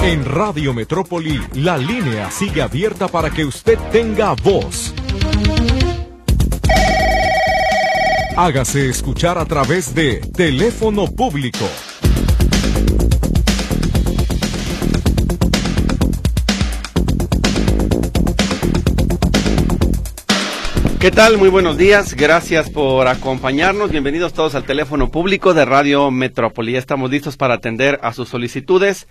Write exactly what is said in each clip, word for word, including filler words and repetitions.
En Radio Metrópoli, la línea sigue abierta para que usted tenga voz. Hágase escuchar a través de teléfono público. ¿Qué tal? Muy buenos días, gracias por acompañarnos, bienvenidos todos al teléfono público de Radio Metrópoli. Ya estamos listos para atender a sus solicitudes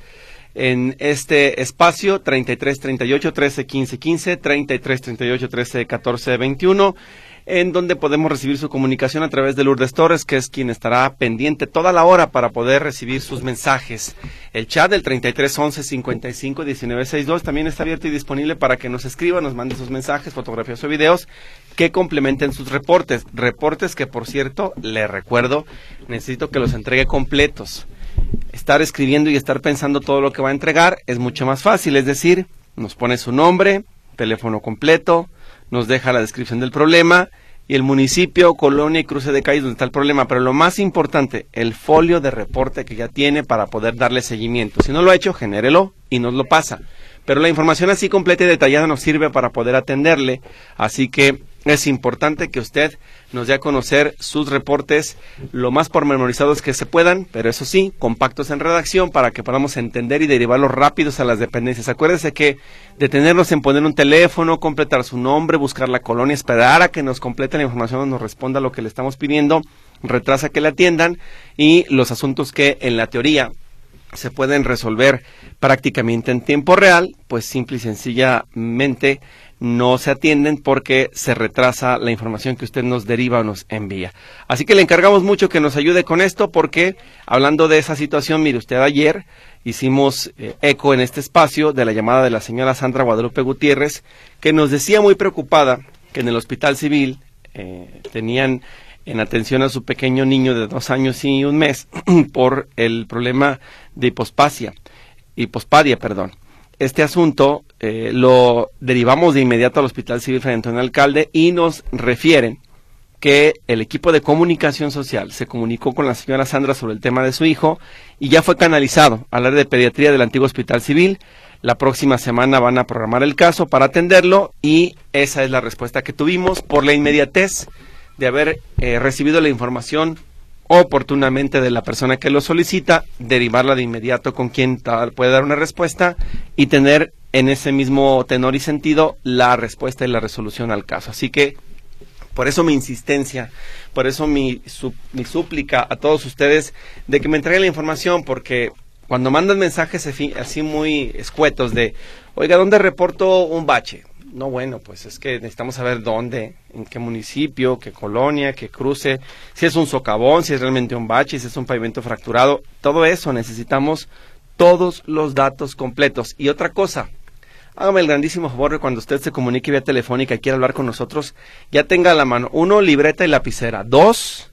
en este espacio treinta y tres treinta y ocho trece quince quince, treinta y tres treinta y ocho trece catorce veintiuno, en donde podemos recibir su comunicación a través de Lourdes Torres, que es quien estará pendiente toda la hora para poder recibir sus mensajes. El chat del treinta y tres once cincuenta y cinco diecinueve sesenta y dos también está abierto y disponible para que nos escriba, nos mande sus mensajes, fotografías o videos que complementen sus reportes. Reportes que, por cierto, le recuerdo, necesito que los entregue completos. Estar escribiendo y estar pensando todo lo que va a entregar es mucho más fácil, es decir, nos pone su nombre, teléfono completo, nos deja la descripción del problema y el municipio, colonia y cruce de calles donde está el problema, pero lo más importante, el folio de reporte que ya tiene para poder darle seguimiento. Si no lo ha hecho, genérelo y nos lo pasa. Pero la información así completa y detallada nos sirve para poder atenderle, así que es importante que usted nos dé a conocer sus reportes lo más pormenorizados que se puedan, pero eso sí, compactos en redacción para que podamos entender y derivarlos rápidos a las dependencias. Acuérdese que detenernos en poner un teléfono, completar su nombre, buscar la colonia, esperar a que nos complete la información o nos responda lo que le estamos pidiendo, retrasa que le atiendan, y los asuntos que en la teoría se pueden resolver prácticamente en tiempo real, pues simple y sencillamente no se atienden porque se retrasa la información que usted nos deriva o nos envía. Así que le encargamos mucho que nos ayude con esto porque, hablando de esa situación, mire usted, ayer hicimos eh, eco en este espacio de la llamada de la señora Sandra Guadalupe Gutiérrez, que nos decía muy preocupada que en el Hospital Civil eh, tenían en atención a su pequeño niño de dos años y un mes por el problema de hipospasia, hipospadia, perdón. Este asunto eh, lo derivamos de inmediato al Hospital Civil frente a un alcalde y nos refieren que el equipo de comunicación social se comunicó con la señora Sandra sobre el tema de su hijo y ya fue canalizado al área de pediatría del antiguo Hospital Civil. La próxima semana van a programar el caso para atenderlo y esa es la respuesta que tuvimos por la inmediatez de haber eh, recibido la información oportunamente de la persona que lo solicita, derivarla de inmediato con quien puede dar una respuesta y tener en ese mismo tenor y sentido la respuesta y la resolución al caso. Así que por eso mi insistencia, por eso mi, su, mi súplica a todos ustedes de que me entreguen la información, porque cuando mandan mensajes así muy escuetos de, oiga, ¿dónde reporto un bache? No, bueno, pues es que necesitamos saber dónde, en qué municipio, qué colonia, qué cruce, si es un socavón, si es realmente un bache, si es un pavimento fracturado, todo eso necesitamos todos los datos completos. Y otra cosa, hágame el grandísimo favor de cuando usted se comunique vía telefónica y quiera hablar con nosotros, ya tenga a la mano, uno, libreta y lapicera, dos,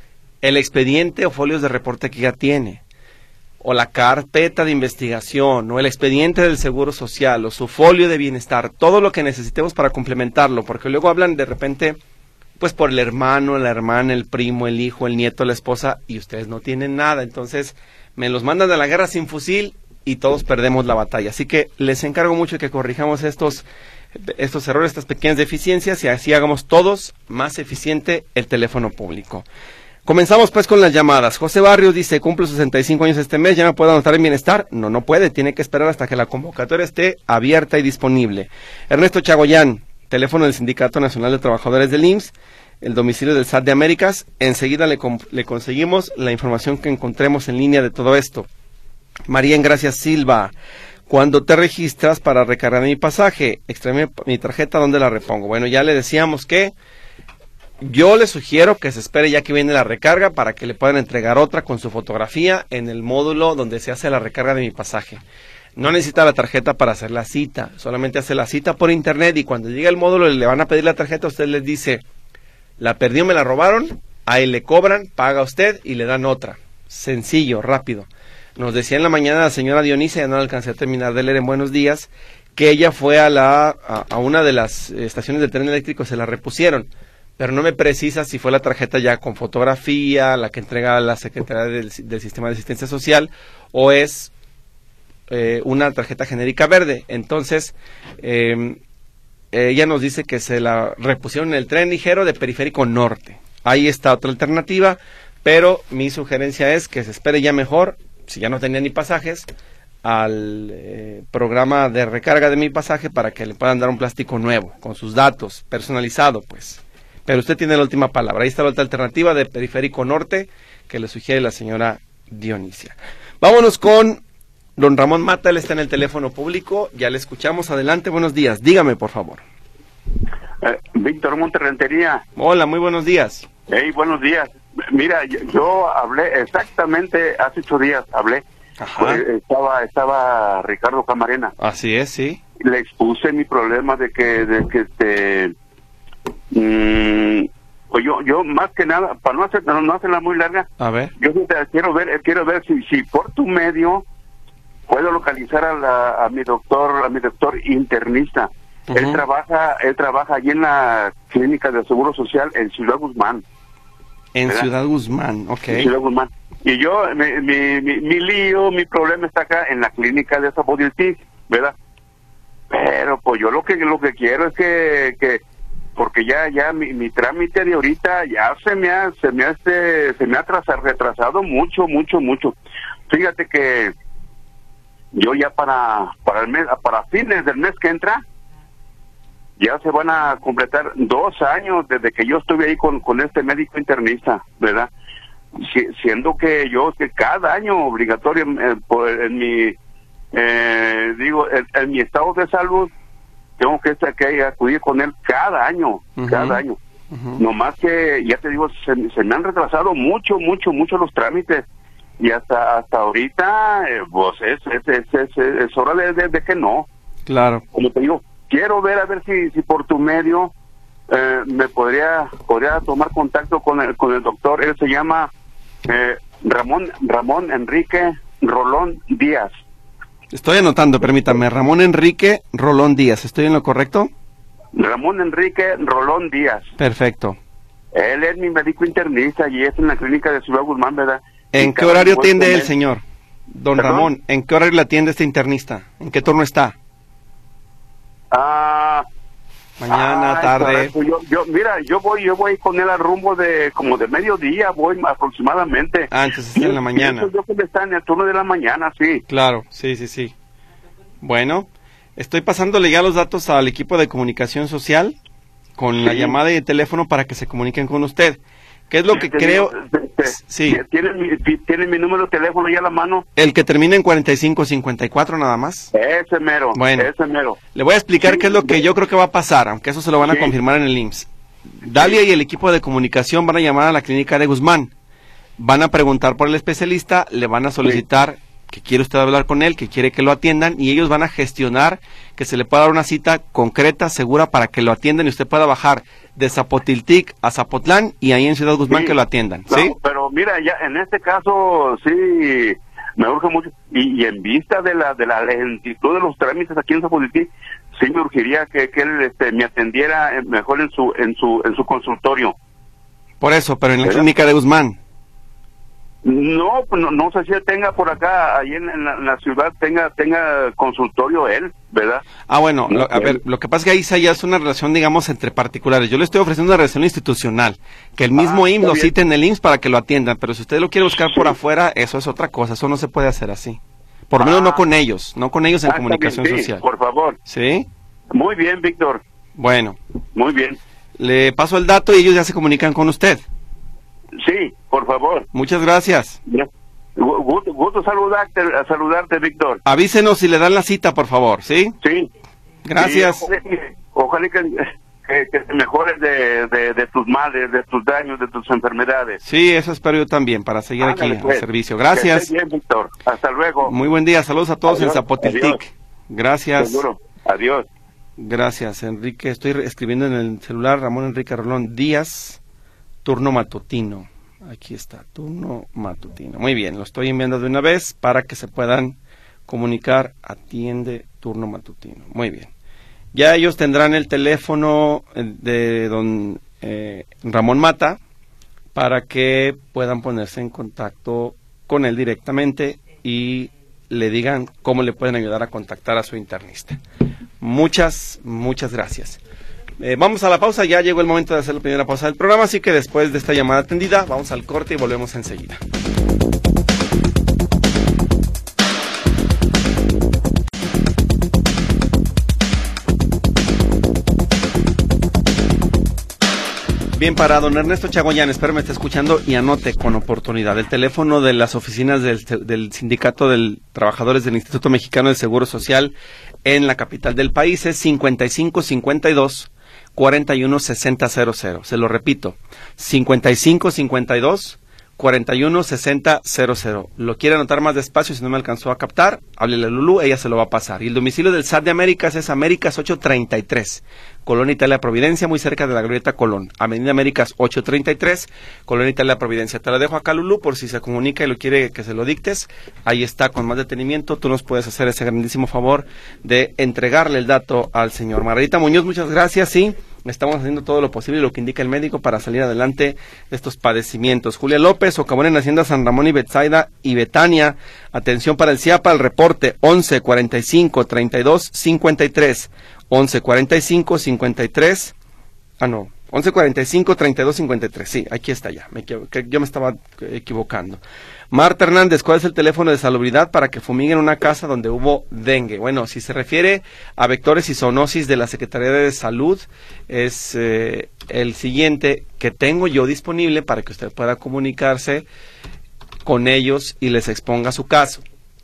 el expediente o folios de reporte que ya tiene, o la carpeta de investigación, o el expediente del Seguro Social, o su folio de bienestar, todo lo que necesitemos para complementarlo, porque luego hablan de repente, pues por el hermano, la hermana, el primo, el hijo, el nieto, la esposa, y ustedes no tienen nada, entonces me los mandan a la guerra sin fusil y todos perdemos la batalla. Así que les encargo mucho que corrijamos estos, estos errores, estas pequeñas deficiencias, y así hagamos todos más eficiente el teléfono público. Comenzamos pues con las llamadas. José Barrios dice, cumplo sesenta y cinco años este mes, ¿ya no puedo anotar en bienestar? No, no puede, tiene que esperar hasta que la convocatoria esté abierta y disponible. Ernesto Chagoyán, teléfono del Sindicato Nacional de Trabajadores del I M S S, el domicilio del S A T de Américas, enseguida le, le conseguimos la información que encontremos en línea de todo esto. María Engracia Silva, cuando te registras para recargar mi pasaje, extrae mi tarjeta, ¿dónde la repongo? Bueno, ya le decíamos que yo le sugiero que se espere ya que viene la recarga para que le puedan entregar otra con su fotografía en el módulo donde se hace la recarga de mi pasaje. No necesita la tarjeta para hacer la cita, solamente hace la cita por internet y cuando llegue el módulo le van a pedir la tarjeta, usted les dice, la perdió, me la robaron, ahí le cobran, paga usted y le dan otra. Sencillo, rápido. Nos decía en la mañana la señora Dionisia, ya no alcancé a terminar de leer en Buenos Días, que ella fue a, la, a, a una de las estaciones de tren eléctrico, se la repusieron. Pero no me precisa si fue la tarjeta ya con fotografía, la que entrega la Secretaría del, del Sistema de Asistencia Social, o es eh, una tarjeta genérica verde. Entonces, eh, ella nos dice que se la repusieron en el tren ligero de Periférico Norte. Ahí está otra alternativa, pero mi sugerencia es que se espere ya mejor, si ya no tenía ni pasajes, al eh, programa de recarga de mi pasaje para que le puedan dar un plástico nuevo, con sus datos, personalizado, pues. Pero usted tiene la última palabra. Ahí está la otra alternativa de Periférico Norte que le sugiere la señora Dionisia. Vámonos con don Ramón Mata, él está en el teléfono público, ya le escuchamos. Adelante, buenos días, dígame por favor. Eh, Víctor Monterrentería. Hola, muy buenos días. Hey, buenos días. Mira, yo, yo hablé exactamente hace ocho días, hablé. Ajá. Eh, estaba estaba Ricardo Camarena. Así es, sí. Le expuse mi problema de que de que este mmm, pues yo yo más que nada para no hacer no, no hacerla muy larga. A ver. Yo quiero ver quiero ver si si por tu medio puedo localizar a la, a mi doctor a mi doctor internista. Uh-huh. Él trabaja él trabaja allí en la clínica de Seguro Social en Ciudad Guzmán. En ¿verdad? Ciudad Guzmán, ok. En Ciudad Guzmán. Y yo, mi, mi, mi, mi lío, mi problema está acá en la clínica de Zapotiltic, ¿verdad? Pero pues yo lo que lo que quiero es que, que porque ya ya mi, mi trámite de ahorita ya se me ha se me ha este, se me ha atrasado, retrasado mucho, mucho, mucho. Fíjate que yo ya para para el mes, para fines del mes que entra ya se van a completar dos años desde que yo estuve ahí con, con este médico internista, ¿verdad? Si, siendo que yo que cada año obligatorio eh, por, en mi eh, digo en, en mi estado de salud tengo que, que acudir con él cada año, uh-huh. cada año. Uh-huh. Nomás que ya te digo se, se me han retrasado mucho, mucho, mucho los trámites y hasta hasta ahorita eh, pues es es, es, es, es hora de, de, de que no. Claro. Como te digo, quiero ver a ver si si por tu medio eh, me podría podría tomar contacto con el con el doctor. Él se llama eh, Ramón Ramón Enrique Rolón Díaz. Estoy anotando, permítame. Ramón Enrique Rolón Díaz, ¿estoy en lo correcto? Ramón Enrique Rolón Díaz. Perfecto. Él es mi médico internista y es en la clínica de Ciudad Guzmán, ¿verdad? ¿En y qué horario atiende él, el señor? Don ¿Perdón? Ramón, ¿en qué horario le atiende este internista? ¿En qué turno está? Ah, mañana, ah, tarde. Yo, yo, mira, yo voy, yo voy con él al rumbo de como de mediodía, voy aproximadamente. Ah, entonces está en la mañana. Yo creo que está en el turno de la mañana, sí. Claro, sí, sí, sí. Bueno, estoy pasándole ya los datos al equipo de comunicación social con sí. la llamada y el teléfono para que se comuniquen con usted. ¿Qué es lo que creo? Sí. ¿Tiene mi, ¿Tiene mi número de teléfono ya a la mano? El que termina en cuarenta y cinco cincuenta y cuatro nada más. Ese mero, bueno, ese mero. Le voy a explicar sí, qué es lo que yo creo que va a pasar, aunque eso se lo van a sí. confirmar en el I M S S. Dalia sí. y el equipo de comunicación van a llamar a la clínica de Guzmán. Van a preguntar por el especialista, le van a solicitar sí. que quiere usted hablar con él, que quiere que lo atiendan, y ellos van a gestionar que se le pueda dar una cita concreta, segura, para que lo atiendan y usted pueda bajar de Zapotiltic a Zapotlán y ahí en Ciudad Guzmán sí. que lo atiendan. ¿Sí? No, pero mira, ya en este caso sí me urge mucho, y, y en vista de la de la lentitud de los trámites aquí en Zapotiltic, sí me urgiría que, que él este, me atendiera mejor en su en su en su consultorio. Por eso, pero en la ¿verdad? Clínica de Guzmán. No, no, no sé si él tenga por acá, ahí en, en, la, en la ciudad, tenga tenga consultorio él, ¿verdad? Ah, bueno, no, lo, a ver, lo que pasa es que ahí ya es una relación, digamos, entre particulares. Yo le estoy ofreciendo una relación institucional, que el mismo ah, I M S S lo cite en el I M S S para que lo atiendan, pero si usted lo quiere buscar sí. por afuera, eso es otra cosa, eso no se puede hacer así. Por lo ah. menos no con ellos, no con ellos en ah, comunicación bien, sí, social. Por favor. ¿Sí? Muy bien, Víctor. Bueno. Muy bien. Le paso el dato y ellos ya se comunican con usted. Sí, por favor. Muchas gracias. Gusto, gusto saludarte, saludarte, Víctor. Avísenos si le dan la cita, por favor, ¿sí? Sí. Gracias. Sí, ojalá, ojalá que, que, que te mejores de, de, de tus males, de tus daños, de tus enfermedades. Sí, eso espero yo también, para seguir Ándale, aquí pues. al servicio. Gracias. Que estés bien, Víctor. Hasta luego. Muy buen día. Saludos a todos adiós, en Zapotiltic. Adiós. Gracias. Seguro. Adiós. Gracias, Enrique. Estoy escribiendo en el celular Ramón Enrique Rolón Díaz, turno matutino. Aquí está, turno matutino. Muy bien, lo estoy enviando de una vez para que se puedan comunicar. Atiende turno matutino. Muy bien. Ya ellos tendrán el teléfono de don eh, Ramón Mata para que puedan ponerse en contacto con él directamente y le digan cómo le pueden ayudar a contactar a su internista. Muchas, muchas gracias. Eh, vamos a la pausa, ya llegó el momento de hacer la primera pausa del programa, así que después de esta llamada atendida, vamos al corte y volvemos enseguida. Bien, para don Ernesto Chagoyán, espero me esté escuchando y anote con oportunidad el teléfono de las oficinas del, del Sindicato de Trabajadores del Instituto Mexicano del Seguro Social en la capital del país. Es cincuenta y cinco cincuenta y dos cuarenta y uno sesenta cero cero. Se lo repito, cincuenta y cinco cincuenta y dos cuarenta y uno sesenta cero cero. Lo quiere anotar más despacio, si no me alcanzó a captar, háblele a Lulú, ella se lo va a pasar. Y el domicilio del S A T de Américas es Américas ochocientos treinta y tres, Colonia Italia Providencia, muy cerca de la Glorieta Colón. Avenida Américas ochocientos treinta y tres, Colonia Italia Providencia. Te lo dejo acá, Lulú, por si se comunica y lo quiere que se lo dictes. Ahí está, con más detenimiento. Tú nos puedes hacer ese grandísimo favor de entregarle el dato al señor. Margarita Muñoz, muchas gracias, sí. Estamos haciendo todo lo posible, lo que indica el médico, para salir adelante de estos padecimientos. Julia López, Socavón en Hacienda San Ramón y Betsaida y Betania. Atención para el CIAPA, el reporte once cuarenta y cinco treinta y dos cincuenta y tres. once cuarenta y cinco cincuenta y tres. Ah, no. once cuarenta y cinco treinta y dos cincuenta y tres. Sí, aquí está ya. Me, yo me estaba equivocando. Marta Hernández, ¿cuál es el teléfono de salubridad para que fumiguen una casa donde hubo dengue? Bueno, si se refiere a vectores y zoonosis de la Secretaría de Salud, es eh, el siguiente que tengo yo disponible para que usted pueda comunicarse con ellos y les exponga su caso.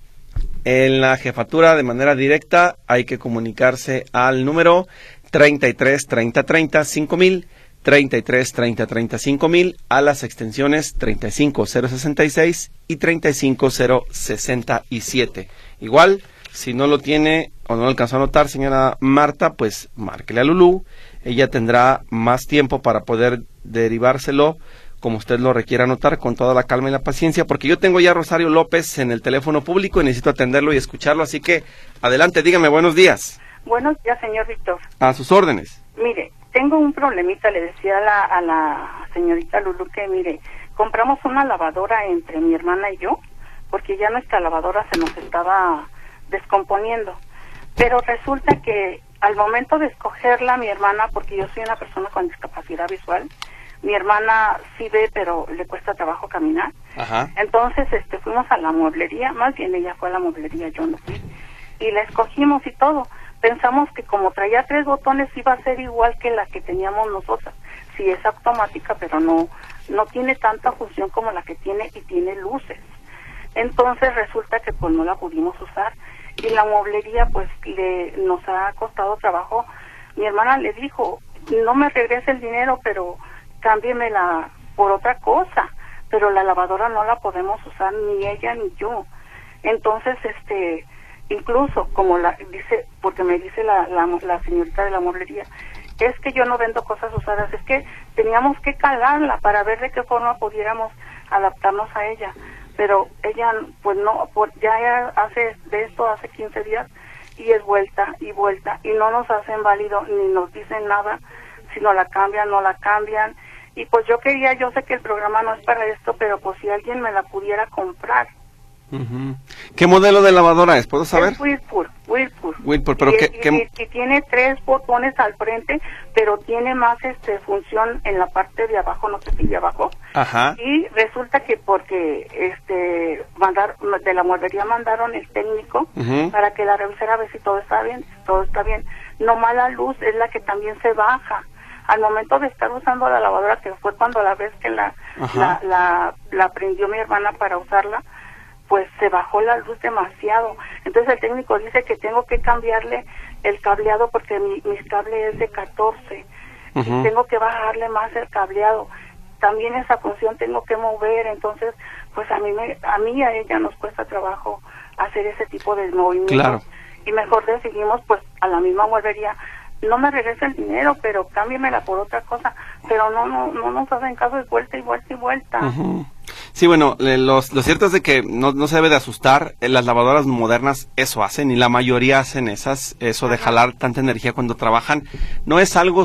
En la jefatura, de manera directa, hay que comunicarse al número treinta y tres treinta treinta cinco mil, treinta y tres treinta treinta cinco mil, a las extensiones treinta y cinco cero sesenta y seis y treinta y cinco cero sesenta y siete. Igual, si no lo tiene o no lo alcanzó a anotar, señora Marta, pues márquele a Lulú. Ella tendrá más tiempo para poder derivárselo como usted lo requiera anotar, con toda la calma y la paciencia, porque yo tengo ya a Rosario López en el teléfono público y necesito atenderlo y escucharlo, así que adelante, dígame. Buenos días. Buenos días, señor Víctor. A sus órdenes. Mire, tengo un problemita, le decía a la, a la señorita Lulú que, mire, compramos una lavadora entre mi hermana y yo, porque ya nuestra lavadora se nos estaba descomponiendo, pero resulta que al momento de escogerla, mi hermana, porque yo soy una persona con discapacidad visual, mi hermana sí ve, pero le cuesta trabajo caminar. Ajá. Entonces, este, fuimos a la mueblería, más bien ella fue a la mueblería, yo no fui, y la escogimos y todo. Pensamos que como traía tres botones iba a ser igual que la que teníamos nosotras. Sí, es automática, pero no, no tiene tanta función como la que tiene, y tiene luces. Entonces resulta que pues no la pudimos usar, y la mueblería pues le, nos ha costado trabajo. Mi hermana le dijo, no me regrese el dinero, pero cámbiemela por otra cosa, pero la lavadora no la podemos usar, ni ella ni yo. Entonces, este, incluso, como la dice, porque me dice la, la, la señorita de la mueblería, es que yo no vendo cosas usadas, es que teníamos que calarla para ver de qué forma pudiéramos adaptarnos a ella, pero ella, pues no, pues ya hace de esto hace quince días, y es vuelta y vuelta, y no nos hacen válido, ni nos dicen nada, si no la cambian, no la cambian. Y pues yo quería, yo sé que el programa no es para esto, pero pues si alguien me la pudiera comprar. Uh-huh. ¿Qué modelo de lavadora es? ¿Puedo saber? Es Whirlpool, Whirlpool. Whirlpool, pero y, ¿qué, y, qué... Y, y tiene tres botones al frente, pero tiene más este función en la parte de abajo, no sé si de abajo. Ajá. Y resulta que porque este mandar de la mueblería mandaron el técnico uh-huh. para que la revisara a ver si todo está bien, si todo está bien. Nomás la luz es la que también se baja. Al momento de estar usando la lavadora, que fue cuando la vez que la, la, la, la prendió mi hermana para usarla, pues se bajó la luz demasiado. Entonces el técnico dice que tengo que cambiarle el cableado porque mi, mis cables es de catorce. Uh-huh. Y tengo que bajarle más el cableado. También esa función tengo que mover, entonces pues a mí, me, a mí y a ella nos cuesta trabajo hacer ese tipo de movimientos. Claro. Y mejor decidimos pues a la misma mueblería, no me regresa el dinero, pero cámbiemela por otra cosa, pero no no no nos hacen caso, de vuelta y vuelta y vuelta. Uh-huh. Sí, bueno, los, lo cierto es de que no, no se debe de asustar, las lavadoras modernas eso hacen, y la mayoría hacen esas, eso de jalar tanta energía cuando trabajan, no es algo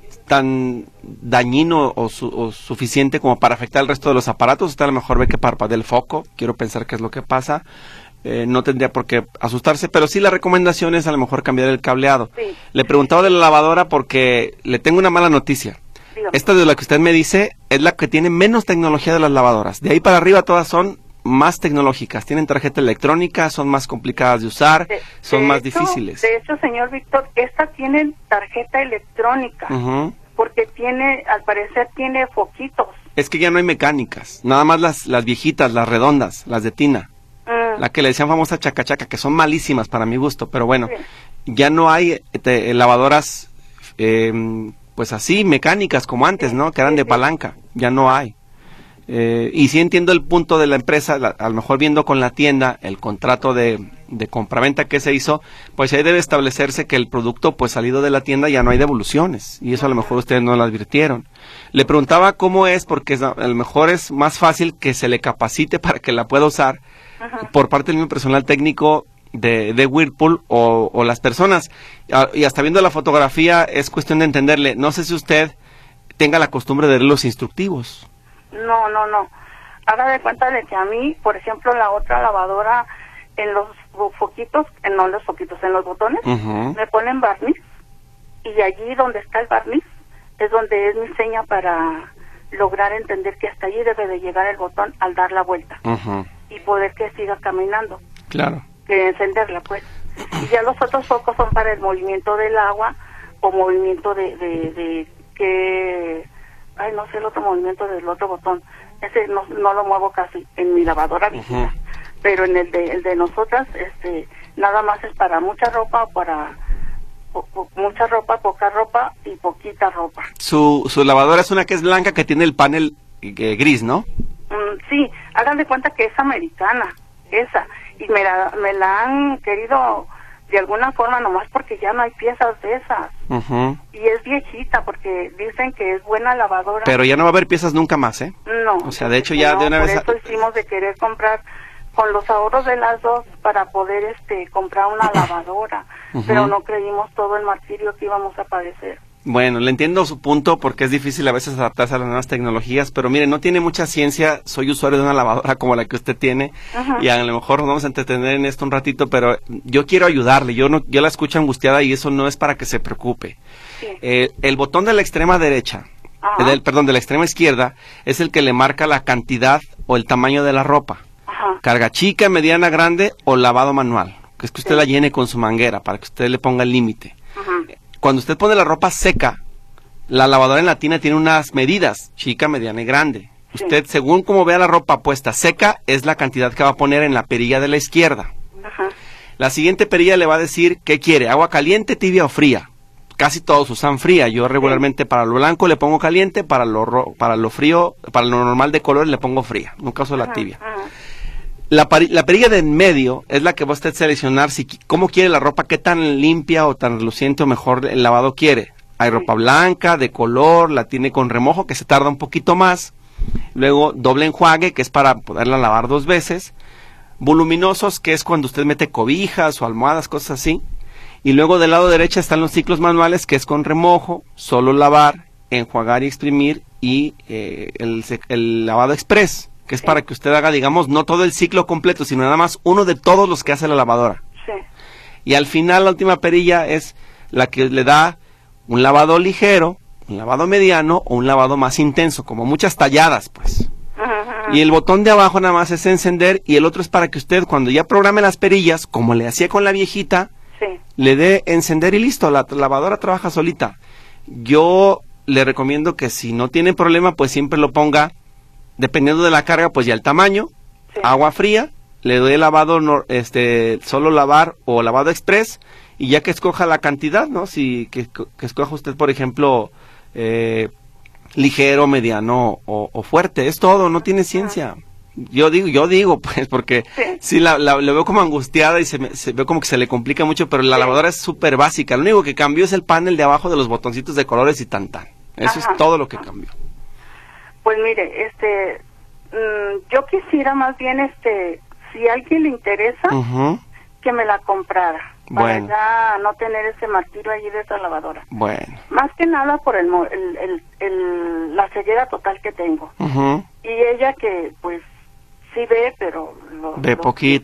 tan dañino o, su, o suficiente como para afectar el resto de los aparatos. Usted a lo mejor ve que parpadea el foco, quiero pensar que es lo que pasa, eh, no tendría por qué asustarse, pero sí la recomendación es a lo mejor cambiar el cableado. Sí. Le preguntaba de la lavadora porque le tengo una mala noticia. Dígame. Esta de la que usted me dice es la que tiene menos tecnología de las lavadoras. De ahí para arriba todas son más tecnológicas, tienen tarjeta electrónica, son más complicadas de usar, De- son de más hecho- difíciles. De hecho, señor Víctor, esta tiene tarjeta electrónica, Ujú. porque tiene, al parecer tiene foquitos. Es que ya no hay mecánicas, nada más las, las viejitas, las redondas, las de tina, Mm, la que le decían famosa chacachaca, que son malísimas para mi gusto, pero bueno, Sí. ya no hay eh, te- lavadoras eh, pues así, mecánicas como antes, ¿no? Que eran sí, de sí. palanca, ya no hay. Eh, y sí entiendo el punto de la empresa, la- a lo mejor viendo con la tienda el contrato de, de compraventa que se hizo, pues ahí debe establecerse que el producto pues salido de la tienda ya no hay devoluciones, y eso a lo mejor ustedes no lo advirtieron. Le preguntaba cómo es, porque es- a lo mejor es más fácil que se le capacite para que la pueda usar Ajá. por parte del mismo personal técnico de, de Whirlpool o, o las personas. Ah, y hasta viendo la fotografía es cuestión de entenderle. No sé si usted tenga la costumbre de leer los instructivos. No, no, no. Haga de cuenta de que a mí, por ejemplo, la otra lavadora, en los fo- foquitos, en, no en los foquitos, en los botones, Ujú. me ponen barniz, y allí donde está el barniz es donde es mi seña para lograr entender que hasta allí debe de llegar el botón al dar la vuelta Ujú. y poder que siga caminando, Claro. que encenderla, pues. Y ya los otros focos son para el movimiento del agua o movimiento de, de, de que... Ay, no sé el otro movimiento del otro botón. Ese no, no lo muevo casi en mi lavadora viejita. Ujú. Pero en el de, el de nosotras, este, nada más es para mucha ropa o para po- po- mucha ropa, poca ropa y poquita ropa. Su, su lavadora es una que es blanca que tiene el panel eh, gris, ¿no? Mm, sí, hagan de cuenta que es americana, esa. Y me la, me la han querido de alguna forma nomás porque ya no hay piezas de esas. Ujú. Y es viejita porque dicen que es buena lavadora. Pero ya no va a haber piezas nunca más, ¿eh? No. O sea, de hecho entonces, ya no, de una por vez... eso hicimos de querer comprar con los ahorros de las dos para poder este comprar una lavadora. Ujú. Pero no creímos todo el martirio que íbamos a padecer. Bueno, le entiendo su punto porque es difícil a veces adaptarse a las nuevas tecnologías, pero mire, no tiene mucha ciencia. Soy usuario de una lavadora como la que usted tiene. Ajá. Y a lo mejor nos vamos a entretener en esto un ratito, pero yo quiero ayudarle. Yo no, yo la escucho angustiada y eso no es para que se preocupe. Sí. Eh, el botón de la extrema derecha, Ajá. eh, del, perdón, de la extrema izquierda, es el que le marca la cantidad o el tamaño de la ropa. Ajá. Carga chica, mediana, grande o lavado manual. Que es que usted Sí. la llene con su manguera para que usted le ponga el límite. Ajá. Cuando usted pone la ropa seca, la lavadora en la tina tiene unas medidas, chica, mediana y grande. Sí. Usted, según como vea la ropa puesta seca, es la cantidad que va a poner en la perilla de la izquierda. Ajá. La siguiente perilla le va a decir qué quiere, agua caliente, tibia o fría. Casi todos usan fría. Yo regularmente para lo blanco le pongo caliente, para lo ro- para lo frío, para lo normal de color le pongo fría. Nunca uso la Ajá. tibia. Ajá. La, pari- la perilla de en medio es la que va a usted seleccionar si qui- cómo quiere la ropa, qué tan limpia o tan reluciente o mejor el lavado quiere. Hay ropa blanca, de color, la tiene con remojo que se tarda un poquito más. Luego doble enjuague, que es para poderla lavar dos veces. Voluminosos, que es cuando usted mete cobijas o almohadas, cosas así. Y luego del lado derecho están los ciclos manuales, que es con remojo, solo lavar, enjuagar y exprimir, y eh, el, sec- el lavado express, que es Sí. para que usted haga, digamos, no todo el ciclo completo, sino nada más uno de todos los que hace la lavadora. Sí. Y al final la última perilla es la que le da un lavado ligero, un lavado mediano o un lavado más intenso, como muchas talladas, pues. Ajá. Ajá. Y el botón de abajo nada más es encender y el otro es para que usted cuando ya programe las perillas, como le hacía con la viejita, Sí. le dé encender y listo, la lavadora trabaja solita. Yo le recomiendo que si no tiene problema, pues siempre lo ponga, dependiendo de la carga, pues ya el tamaño, Sí. agua fría, le doy el lavado, nor- este, solo lavar o lavado express, y ya que escoja la cantidad, ¿no? Si, que, que escoja usted, por ejemplo, eh, ligero, mediano o, o fuerte, es todo, no tiene ciencia. Yo digo, yo digo, pues, porque Sí. sí, la, la, lo veo como angustiada y se, me, se veo como que se le complica mucho, pero la Sí. lavadora es súper básica. Lo único que cambió es el panel de abajo de los botoncitos de colores y tan tan. Eso Ajá. es todo lo que cambió. Pues mire, este, mm, yo quisiera más bien, este, si a alguien le interesa, Ujú. que me la comprara. Para Bueno. ya no tener ese martirio allí de esa lavadora. Bueno. Más que nada por el, mo- el, el, el- la ceguera total que tengo. Ujú. Y ella que, pues, sí ve, pero... Lo, Ve lo- poquito.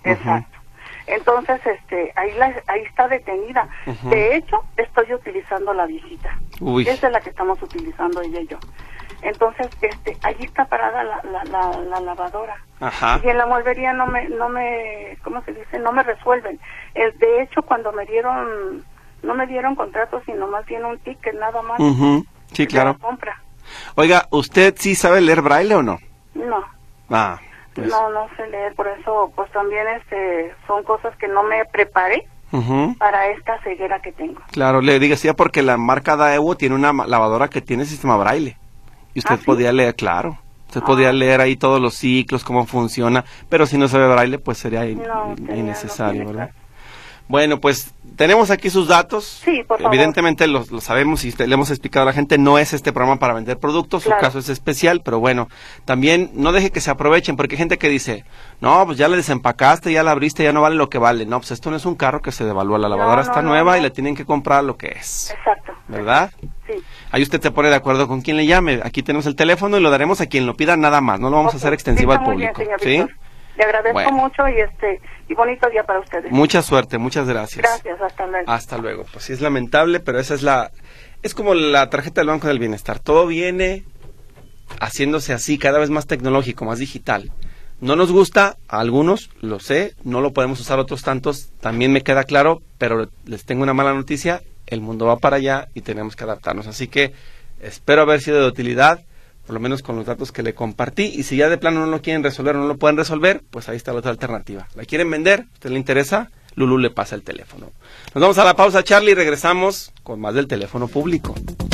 Exacto. Entonces, este, ahí la, ahí está detenida. Uh-huh. De hecho, estoy utilizando la viejita. Uy. Esa es la que estamos utilizando ella y yo. Entonces, este, allí está parada la, la, la, la lavadora. Ajá. Y en la mueblería no me, no me, ¿cómo se dice? No me resuelven. El, de hecho, cuando me dieron, no me dieron contrato, sino más bien un ticket, nada más. Uh-huh. Sí, claro. De la compra. Oiga, ¿usted sí sabe leer braille o no? No. Ah. Pues. No, no sé leer, por eso, pues también este, son cosas que no me preparé uh-huh. para esta ceguera que tengo. Claro, le digo, sí, porque la marca Daewoo tiene una lavadora que tiene sistema braille. Y usted ¿Ah, sí? podía leer, claro. Usted ah. podía leer ahí todos los ciclos, cómo funciona. Pero si no sabe braille, pues sería in- no, innecesario, no ¿verdad? Claro. Bueno, pues tenemos aquí sus datos. Sí, por favor. Evidentemente lo, lo sabemos y le hemos explicado a la gente, no es este programa para vender productos, claro. Su caso es especial, pero bueno, también no deje que se aprovechen, porque hay gente que dice, no, pues ya la desempacaste, ya la abriste, ya no vale lo que vale. No, pues esto no es un carro que se devalúa, la lavadora no, no, está no, nueva no. y le tienen que comprar lo que es. Exacto. ¿Verdad? Sí. Ahí usted se pone de acuerdo con quien le llame. Aquí tenemos el teléfono y lo daremos a quien lo pida nada más, no lo vamos okay. a hacer extensivo sí, al público. Bien, ¿Sí? Le agradezco bueno. mucho y este y bonito día para ustedes. Mucha suerte, muchas gracias. Gracias, hasta luego. Hasta luego. Pues sí es lamentable, pero esa es la es como la tarjeta del Banco del Bienestar. Todo viene haciéndose así, cada vez más tecnológico, más digital. No nos gusta a algunos, lo sé, no lo podemos usar otros tantos, también me queda claro, pero les tengo una mala noticia, el mundo va para allá y tenemos que adaptarnos. Así que espero haber sido de utilidad, por lo menos con los datos que le compartí, y si ya de plano no lo quieren resolver o no lo pueden resolver, pues ahí está la otra alternativa. ¿La quieren vender? ¿A usted le interesa? Lulú le pasa el teléfono. Nos vamos a la pausa, Charlie, y regresamos con más del teléfono público.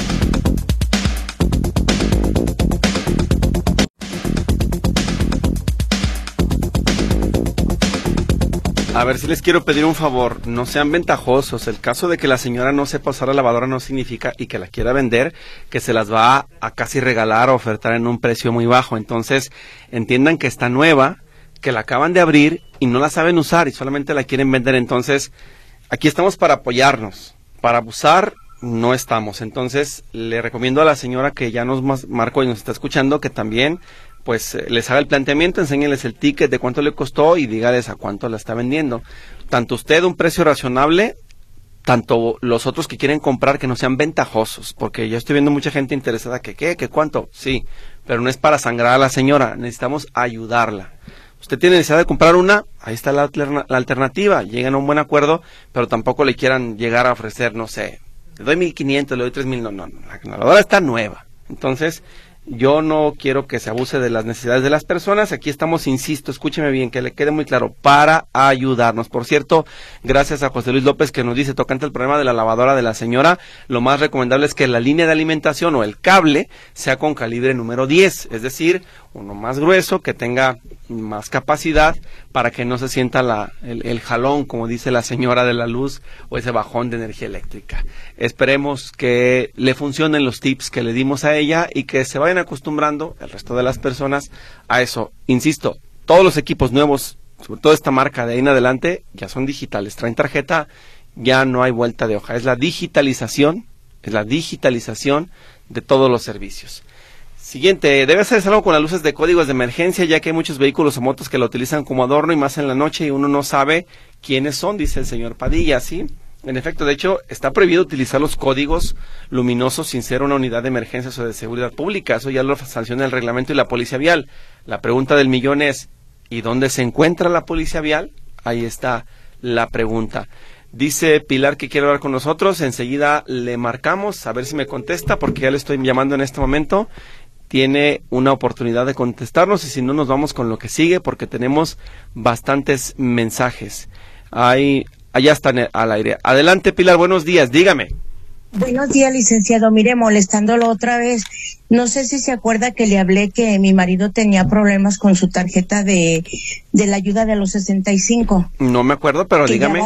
A ver, si les quiero pedir un favor, no sean ventajosos. El caso de que la señora no sepa usar la lavadora no significa, y que la quiera vender, que se las va a, a casi regalar o ofertar en un precio muy bajo. Entonces, entiendan que está nueva, que la acaban de abrir y no la saben usar y solamente la quieren vender. Entonces, aquí estamos para apoyarnos. Para abusar, no estamos. Entonces, le recomiendo a la señora que ya nos marcó y nos está escuchando que también pues eh, les haga el planteamiento, enséñenles el ticket de cuánto le costó y dígales a cuánto la está vendiendo. Tanto usted un precio razonable, tanto los otros que quieren comprar que no sean ventajosos, porque ya estoy viendo mucha gente interesada que qué, que cuánto, sí, pero no es para sangrar a la señora, necesitamos ayudarla. Usted tiene necesidad de comprar una, ahí está la, alterna la alternativa, lleguen a un buen acuerdo, pero tampoco le quieran llegar a ofrecer, no sé, le doy mil quinientos, le doy tres mil, no, no, no, la lavadora está nueva, entonces yo no quiero que se abuse de las necesidades de las personas. Aquí estamos, insisto, escúcheme bien, que le quede muy claro, para ayudarnos. Por cierto, gracias a José Luis López que nos dice, tocante el problema de la lavadora de la señora, lo más recomendable es que la línea de alimentación o el cable sea con calibre número diez, es decir, uno más grueso, que tenga más capacidad para que no se sienta la, el, el jalón, como dice la señora de la luz, o ese bajón de energía eléctrica. Esperemos que le funcionen los tips que le dimos a ella y que se vayan acostumbrando el resto de las personas a eso. Insisto, todos los equipos nuevos, sobre todo esta marca de ahí en adelante, ya son digitales, traen tarjeta, ya no hay vuelta de hoja, es la digitalización, es la digitalización de todos los servicios. Siguiente, debe hacerse algo con las luces de códigos de emergencia, ya que hay muchos vehículos o motos que lo utilizan como adorno y más en la noche y uno no sabe quiénes son, dice el señor Padilla, ¿sí? En efecto, de hecho, está prohibido utilizar los códigos luminosos sin ser una unidad de emergencias o de seguridad pública. Eso ya lo sanciona el reglamento y la policía vial. La pregunta del millón es, ¿y dónde se encuentra la policía vial? Ahí está la pregunta. Dice Pilar que quiere hablar con nosotros. Enseguida le marcamos, a ver si me contesta, porque ya le estoy llamando en este momento. Tiene una oportunidad de contestarnos y si no nos vamos con lo que sigue, porque tenemos bastantes mensajes. Hay... Allá están al aire. Adelante, Pilar, buenos días, dígame. Buenos días, licenciado. Mire, molestándolo otra vez. No sé si se acuerda que le hablé que mi marido tenía problemas con su tarjeta de, de la ayuda de los sesenta y cinco. No me acuerdo, pero que dígame. Ya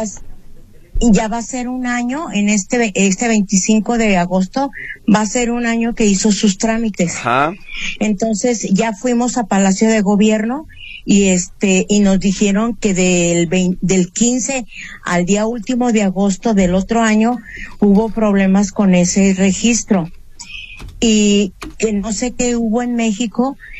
va, ya va a ser un año, en este este veinticinco de agosto, va a ser un año que hizo sus trámites. Ajá. Entonces, ya fuimos a Palacio de Gobierno y este y nos dijeron que del veinte, del quince al día último de agosto del otro año hubo problemas con ese registro y que no sé qué hubo en México,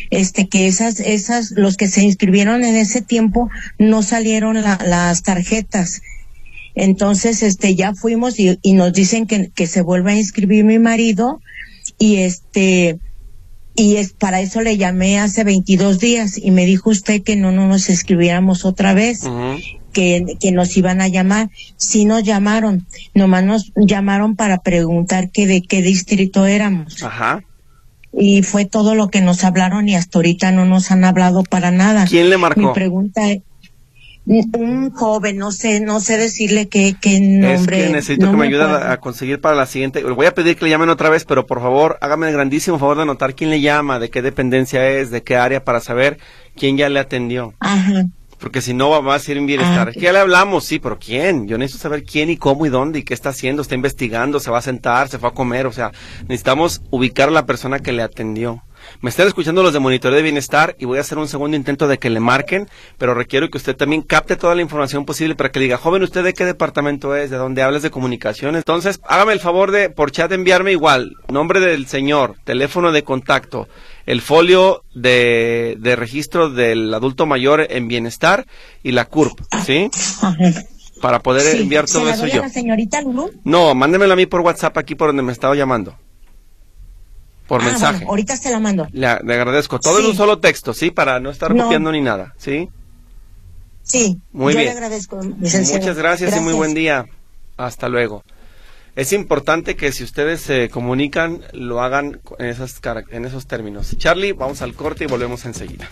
este que esas esas los que se inscribieron en ese tiempo no salieron la, las tarjetas. Entonces este ya fuimos y, y nos dicen que, que se vuelva a inscribir mi marido y este y es para eso le llamé hace veintidós días y me dijo usted que no, no nos inscribiéramos otra vez, uh-huh. que, que nos iban a llamar. Sí nos llamaron, nomás nos llamaron para preguntar que de qué distrito éramos. Ajá. Y fue todo lo que nos hablaron y hasta ahorita no nos han hablado para nada. ¿Quién le marcó? Mi pregunta es, un joven, no sé, no sé decirle qué, qué nombre. Es que necesito no que me ayude a, a conseguir para la siguiente. Le voy a pedir que le llamen otra vez, pero por favor, hágame el grandísimo favor de anotar quién le llama, de qué dependencia es, de qué área, para saber quién ya le atendió. Ajá. Porque si no, va a ser en bienestar. Ah, okay. Ya le hablamos, sí, pero ¿quién? Yo necesito saber quién y cómo y dónde y qué está haciendo. Está investigando, se va a sentar, se fue a comer. O sea, necesitamos ubicar a la persona que le atendió. Me están escuchando los de Monitoreo de Bienestar y voy a hacer un segundo intento de que le marquen, pero requiero que usted también capte toda la información posible para que le diga, joven, ¿usted de qué departamento es? ¿De dónde hablas de comunicaciones? Entonces, hágame el favor de, por chat, enviarme igual, nombre del señor, teléfono de contacto, el folio de, de registro del adulto mayor en Bienestar y la C U R P, ¿sí? Ajá. Para poder sí, enviar todo ¿se la eso doy yo. A la señorita Lulú? No, mándemelo a mí por WhatsApp aquí por donde me estaba llamando. Por ah, mensaje. Bueno, ahorita se la mando. Le, le agradezco. Todo sí. En un solo texto, ¿sí? Para no estar no. copiando ni nada, ¿sí? Sí. Muy yo bien. le agradezco, licenciado. Muchas gracias, gracias y muy buen día. Hasta luego. Es importante que si ustedes se comunican, lo hagan en, esas, en esos términos. Charlie, vamos al corte y volvemos enseguida.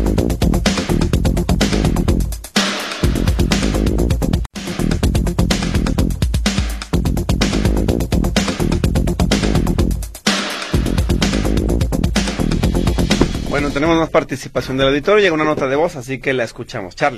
Bueno, tenemos más participación del auditorio, llega una nota de voz, así que la escuchamos. Charlie.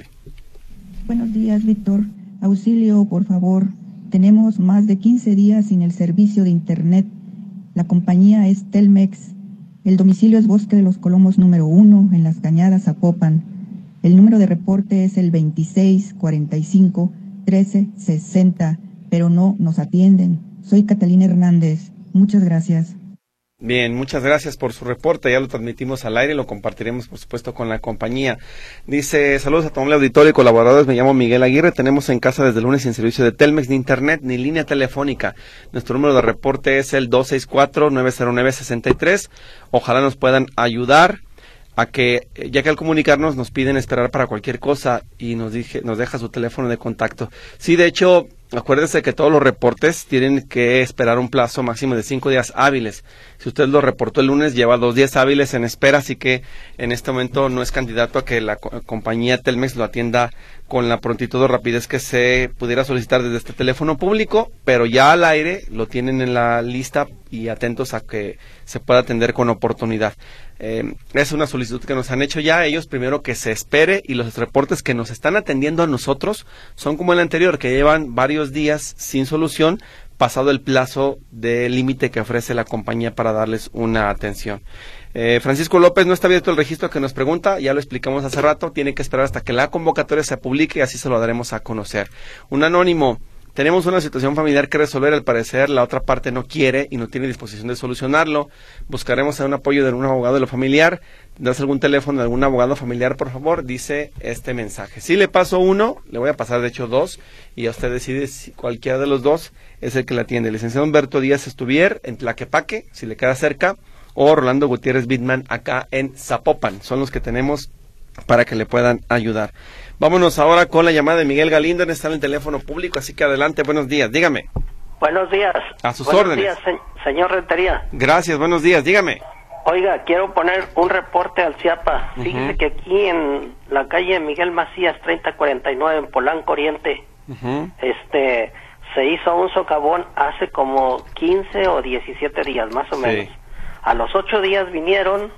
Buenos días, Víctor. Auxilio, por favor. Tenemos más de quince días sin el servicio de Internet. La compañía es Telmex. El domicilio es Bosque de los Colomos número uno, en Las Cañadas, Zapopan. El número de reporte es el veintiséis cuarenta y cinco trece sesenta, pero no nos atienden. Soy Catalina Hernández. Muchas gracias. Bien, muchas gracias por su reporte, ya lo transmitimos al aire y lo compartiremos por supuesto con la compañía. Dice, saludos a todo el auditorio y colaboradores, me llamo Miguel Aguirre, tenemos en casa desde el lunes sin servicio de Telmex, ni internet, ni línea telefónica. Nuestro número de reporte es el dos seis cuatro nueve cero nueve seis tres, ojalá nos puedan ayudar a que, ya que al comunicarnos nos piden esperar para cualquier cosa y nos, dije, nos deja su teléfono de contacto. Sí, de hecho, acuérdese que todos los reportes tienen que esperar un plazo máximo de cinco días hábiles. Si usted lo reportó el lunes, lleva dos días hábiles en espera, así que en este momento no es candidato a que la co- compañía Telmex lo atienda con la prontitud o rapidez que se pudiera solicitar desde este teléfono público, pero ya al aire lo tienen en la lista y atentos a que se pueda atender con oportunidad. Eh, es una solicitud que nos han hecho ya ellos, primero que se espere, y los reportes que nos están atendiendo a nosotros son como el anterior, que llevan varios días sin solución, pasado el plazo de límite que ofrece la compañía para darles una atención. Eh, Francisco López, no está abierto el registro que nos pregunta, ya lo explicamos hace rato, tiene que esperar hasta que la convocatoria se publique y así se lo daremos a conocer. Un anónimo, tenemos una situación familiar que resolver, al parecer la otra parte no quiere y no tiene disposición de solucionarlo, buscaremos un apoyo de algún abogado de lo familiar. ¿Das algún teléfono de algún abogado familiar, por favor? Dice este mensaje. Si le paso uno, le voy a pasar de hecho dos, y a usted decide si cualquiera de los dos es el que la atiende. El licenciado Humberto Díaz Estuvier, en Tlaquepaque, si le queda cerca, o Rolando Gutiérrez Bitman, acá en Zapopan. Son los que tenemos para que le puedan ayudar. Vámonos ahora con la llamada de Miguel Galindo, está en el teléfono público, así que adelante, buenos días, dígame. Buenos días. A sus buenos órdenes. Buenos días, se señor Rentería. Gracias, buenos días, dígame. Oiga, quiero poner un reporte al CIAPA. Uh-huh. Fíjese que aquí en la calle Miguel Macías, treinta cuarenta y nueve, en Polanco Oriente, uh-huh. este, se hizo un socavón hace como quince o diecisiete días, más o sí. menos. A los ocho días vinieron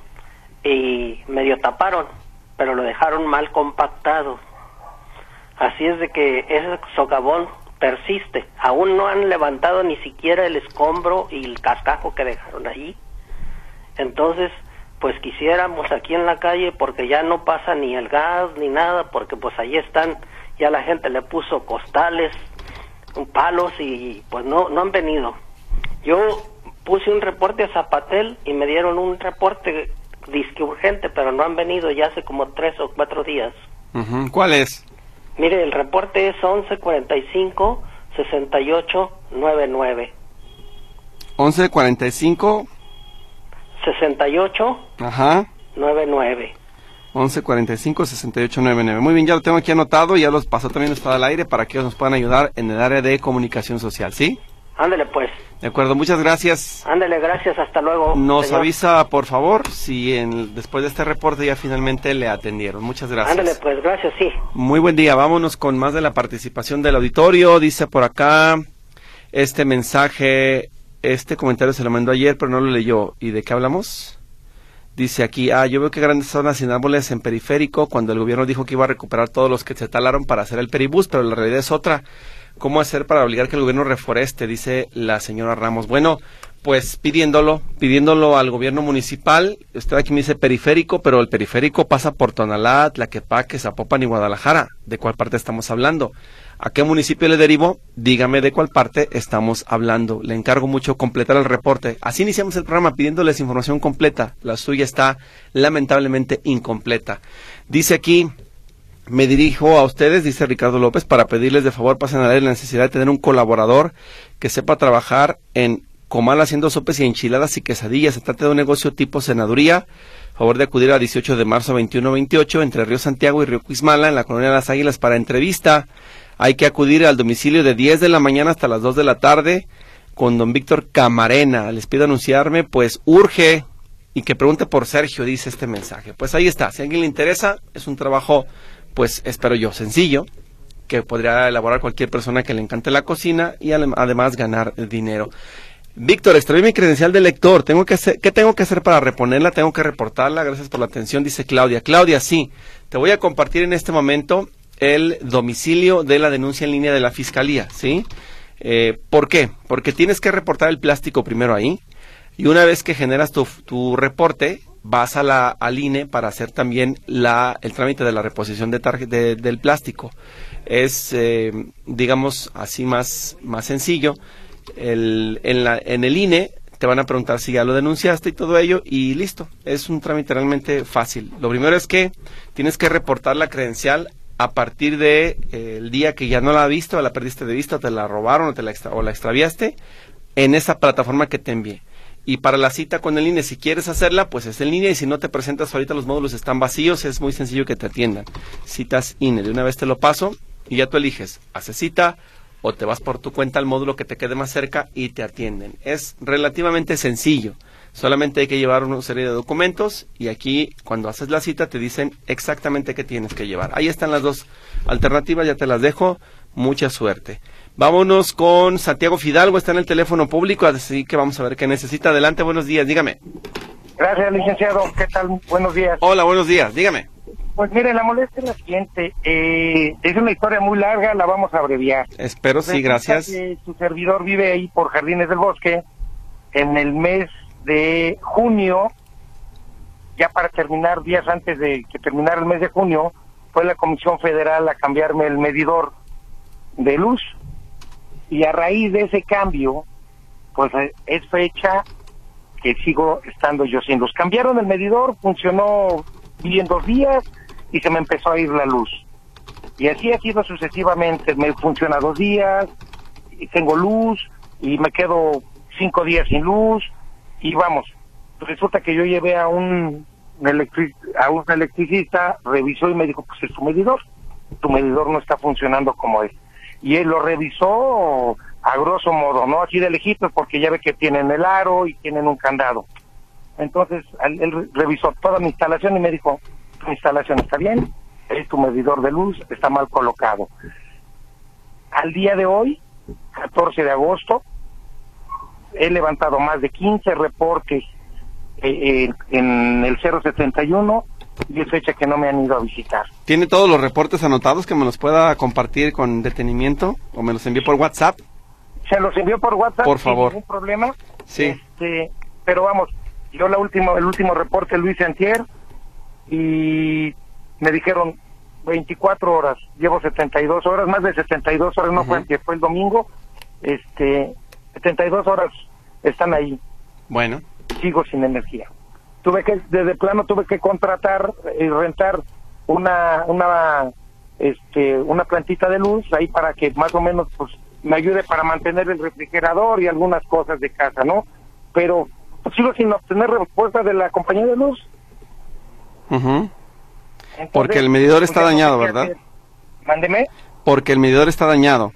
y medio taparon, pero lo dejaron mal compactado. Así es de que ese socavón persiste. Aún no han levantado ni siquiera el escombro y el cascajo que dejaron ahí. Entonces, pues quisiéramos aquí en la calle, porque ya no pasa ni el gas ni nada, porque pues ahí están, ya la gente le puso costales, palos y pues no, no han venido. Yo puse un reporte a Zapatel y me dieron un reporte disque urgente, pero no han venido ya hace como tres o cuatro días. Uh-huh. ¿Cuál es? Mire, el reporte es once cuarenta y cinco sesenta y ocho noventa y nueve. once cuarenta y cinco sesenta y ocho Ajá. noventa y nueve. once cuarenta y cinco sesenta y ocho noventa y nueve. Muy bien, ya lo tengo aquí anotado, ya los pasó también está al aire para que ellos nos puedan ayudar en el área de comunicación social, ¿sí? Ándele pues. De acuerdo, muchas gracias. Ándele, gracias, hasta luego. Nos señor. avisa, por favor, si en, después de este reporte ya finalmente le atendieron. Muchas gracias. Ándele pues, gracias, sí. Muy buen día, vámonos con más de la participación del auditorio. Dice por acá, este mensaje, este comentario se lo mandó ayer, pero no lo leyó. ¿Y de qué hablamos? Dice aquí, ah, yo veo que grandes zonas sin árboles en periférico, cuando el gobierno dijo que iba a recuperar todos los que se talaron para hacer el peribús, pero la realidad es otra. ¿Cómo hacer para obligar que el gobierno reforeste? Dice la señora Ramos. Bueno, pues pidiéndolo, pidiéndolo al gobierno municipal. Usted aquí me dice periférico, pero el periférico pasa por Tonalá, Tlaquepaque, Zapopan y Guadalajara. ¿De cuál parte estamos hablando? ¿A qué municipio le derivo? Dígame de cuál parte estamos hablando. Le encargo mucho completar el reporte. Así iniciamos el programa pidiéndoles información completa. La suya está lamentablemente incompleta. Dice aquí, me dirijo a ustedes, dice Ricardo López, para pedirles de favor pasen a la necesidad de tener un colaborador que sepa trabajar en Comal haciendo sopes y enchiladas y quesadillas. Se trata de un negocio tipo senaduría. Favor de acudir a dieciocho de marzo veintiuno veintiocho entre Río Santiago y Río Cuismala en la colonia Las Águilas para entrevista. Hay que acudir al domicilio de diez de la mañana hasta las dos de la tarde con don Víctor Camarena. Les pido anunciarme, pues urge, y que pregunte por Sergio, dice este mensaje. Pues ahí está, si a alguien le interesa, es un trabajo, pues espero yo, sencillo, que podría elaborar cualquier persona que le encante la cocina y además ganar dinero. Víctor, extraí mi credencial de lector. Tengo que hacer, ¿qué tengo que hacer para reponerla? Tengo que reportarla. Gracias por la atención, dice Claudia. Claudia, sí, te voy a compartir en este momento el domicilio de la denuncia en línea de la Fiscalía, ¿sí? Eh, ¿Por qué? Porque tienes que reportar el plástico primero ahí, y una vez que generas tu, tu reporte, vas a la, al I N E para hacer también la, el trámite de la reposición de tarje, de, del plástico. Es, eh, digamos, así más, más sencillo. El, en, la, en el I N E te van a preguntar si ya lo denunciaste y todo ello, y listo. Es un trámite realmente fácil. Lo primero es que tienes que reportar la credencial a partir de eh, el día que ya no la has visto, o la perdiste de vista, o te la robaron, o, te la, extra, o la extraviaste, en esa plataforma que te envié. Y para la cita con el I N E, si quieres hacerla, pues es en línea, y si no te presentas ahorita, los módulos están vacíos, es muy sencillo que te atiendan. Citas I N E, de una vez te lo paso, y ya tú eliges, haces cita, o te vas por tu cuenta al módulo que te quede más cerca y te atienden. Es relativamente sencillo. Solamente hay que llevar una serie de documentos y aquí cuando haces la cita te dicen exactamente qué tienes que llevar. Ahí están las dos alternativas, ya te las dejo. Mucha suerte. Vámonos con Santiago Fidalgo, está en el teléfono público, así que vamos a ver qué necesita. Adelante, buenos días, dígame. Gracias, licenciado. ¿Qué tal? Buenos días. Hola, buenos días, dígame. Pues mire, la molestia es la siguiente. Eh, es una historia muy larga, la vamos a abreviar. Espero, sí, gracias. Que su servidor vive ahí por Jardines del Bosque. En el mes de junio, ya para terminar, días antes de que terminara el mes de junio, fue la Comisión Federal a cambiarme el medidor de luz. Y a raíz de ese cambio, pues es fecha que sigo estando yo sin luz. Cambiaron el medidor, funcionó bien dos días y se me empezó a ir la luz. Y así ha sido sucesivamente. Me funciona dos días, y tengo luz, y me quedo cinco días sin luz, y vamos, resulta que yo llevé a un, electric, a un electricista, revisó y me dijo, pues es tu medidor, tu medidor no está funcionando como es. Y él lo revisó a grosso modo, no así de lejitos, porque ya ve que tienen el aro y tienen un candado. Entonces, él revisó toda mi instalación y me dijo, tu instalación está bien, es tu medidor de luz, está mal colocado. Al día de hoy, catorce de agosto, he levantado más de quince reportes eh, eh, en el cero setenta y uno y es fecha que no me han ido a visitar. ¿Tiene todos los reportes anotados que me los pueda compartir con detenimiento o me los envíe por WhatsApp? Se los envió por WhatsApp, por favor. Sin ningún problema. Sí. Este, pero vamos, yo la última, el último reporte lo hice antier y me dijeron veinticuatro horas, llevo setenta y dos horas, más de setenta y dos horas, no uh-huh. fue antier, fue el domingo, este, setenta y dos horas están ahí. Bueno. Sigo sin energía. tuve que, desde plano tuve que contratar y rentar una, una, este, una plantita de luz ahí para que más o menos, pues, me ayude para mantener el refrigerador y algunas cosas de casa, ¿no? Pero pues, sigo sin obtener respuesta de la compañía de luz. Uh-huh. Entonces, porque el medidor está pues, dañado, ¿verdad? Hacer. Mándeme. Porque el medidor está dañado.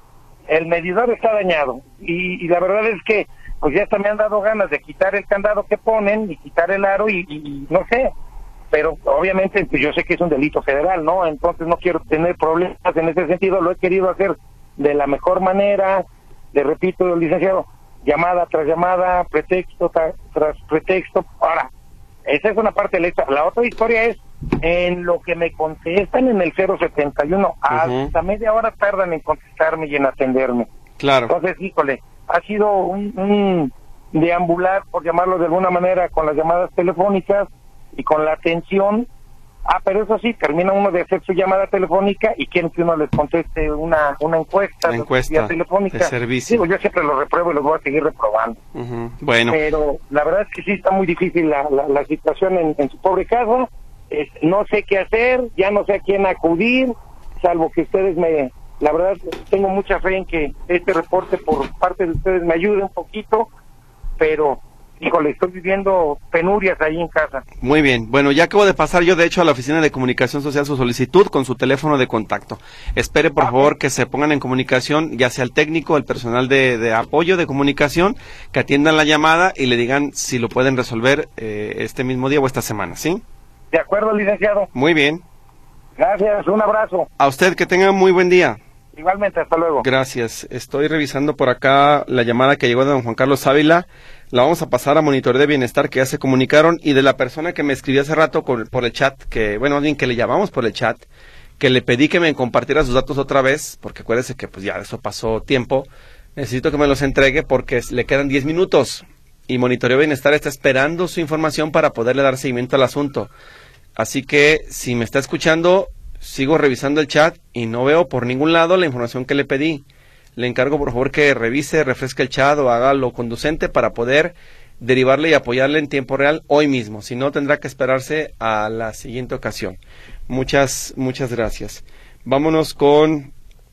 El medidor está dañado. Y, y la verdad es que, pues ya hasta me han dado ganas de quitar el candado que ponen y quitar el aro y, y, y no sé. Pero obviamente pues, yo sé que es un delito federal, ¿no? Entonces no quiero tener problemas en ese sentido. Lo he querido hacer de la mejor manera. Le repito, licenciado, llamada tras llamada, pretexto tras, tras pretexto. Ahora, esa es una parte de la historia. La otra historia es en lo que me contestan en el cero setenta y uno. Uh-huh. Hasta media hora tardan en contestarme y en atenderme. Claro. Entonces, híjole, ha sido un, un deambular, por llamarlo de alguna manera, con las llamadas telefónicas y con la atención. Ah, pero eso sí, termina uno de hacer su llamada telefónica y quieren que uno les conteste una una encuesta, una encuesta telefónica. De servicio. Digo, yo siempre lo repruebo y los voy a seguir reprobando. Uh-huh. Bueno. Pero la verdad es que sí está muy difícil la, la, la situación en, en su pobre casa. Es, no sé qué hacer, ya no sé a quién acudir, salvo que ustedes me... La verdad, tengo mucha fe en que este reporte por parte de ustedes me ayude un poquito, pero... Híjole, estoy viviendo penurias ahí en casa. Muy bien. Bueno, ya acabo de pasar yo, de hecho, a la Oficina de Comunicación Social su solicitud con su teléfono de contacto. Espere, por ah, favor, okay. que se pongan en comunicación, ya sea el técnico, el personal de, de apoyo de comunicación, que atiendan la llamada y le digan si lo pueden resolver eh, este mismo día o esta semana, ¿sí? De acuerdo, licenciado. Muy bien. Gracias, un abrazo. A usted, que tenga muy buen día. Igualmente, hasta luego. Gracias. Estoy revisando por acá la llamada que llegó de don Juan Carlos Ávila. La vamos a pasar a Monitoreo de Bienestar, que ya se comunicaron, y de la persona que me escribió hace rato con, por el chat, que, bueno, alguien que le llamamos por el chat, que le pedí que me compartiera sus datos otra vez, porque acuérdese que pues ya eso pasó tiempo. Necesito que me los entregue porque le quedan diez minutos, y Monitoreo de Bienestar está esperando su información para poderle dar seguimiento al asunto. Así que, si me está escuchando, sigo revisando el chat y no veo por ningún lado la información que le pedí. Le encargo, por favor, que revise, refresque el chat o haga lo conducente para poder derivarle y apoyarle en tiempo real hoy mismo. Si no, tendrá que esperarse a la siguiente ocasión. Muchas, muchas gracias. Vámonos con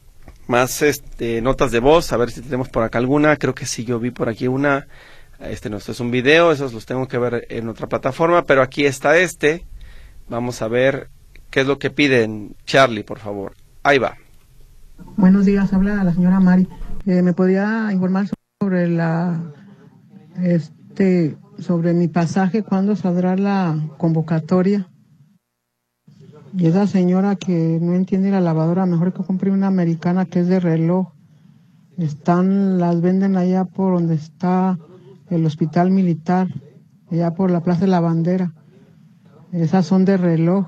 más este, notas de voz, a ver si tenemos por acá alguna. Creo que sí, yo vi por aquí una. Este no, esto es un video, esos los tengo que ver en otra plataforma, pero aquí está este. Vamos a ver qué es lo que piden. Charlie, por favor. Ahí va. Buenos días, habla la señora Mari. Eh, ¿Me podría informar sobre la, este, sobre mi pasaje, cuándo saldrá la convocatoria? Y esa señora que no entiende la lavadora, mejor que compre una americana que es de reloj. Están, las venden allá por donde está el hospital militar, allá por la Plaza de la Bandera. Esas son de reloj.